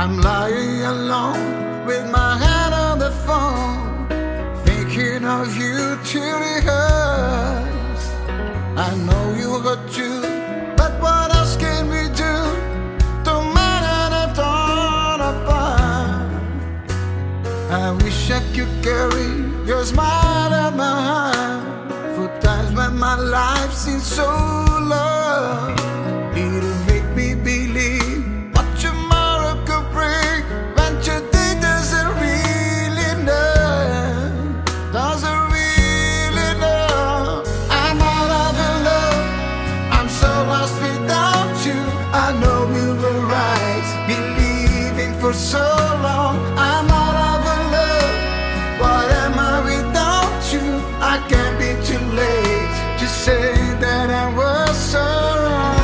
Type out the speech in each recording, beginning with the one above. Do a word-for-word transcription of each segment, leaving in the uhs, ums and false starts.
I'm lying alone with my hand on the phone, thinking of you till it hurts. I know you hurt too, but what else can we do? Don't matter the dawn apart. I wish I could carry your smile at my heart for times when my life seems so low. It'll make me believe what tomorrow could bring when today doesn't really know, doesn't really know. I'm out of your love, I'm so lost without you. I know we were right, believing for so long. I'm out of your love, what am I without you? I can't be too late to say that I was so wrong.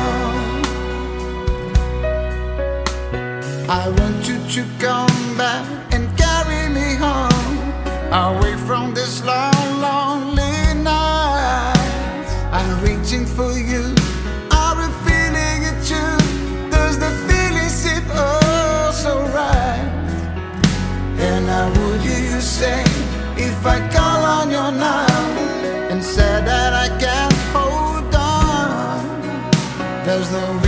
I want you to come back and carry me home, away from this long, lonely night. I'm waiting for you, are you feeling it too? Does the feeling seem oh so right? And I would hear you say, if I call on you now and say that I can't hold on, there's no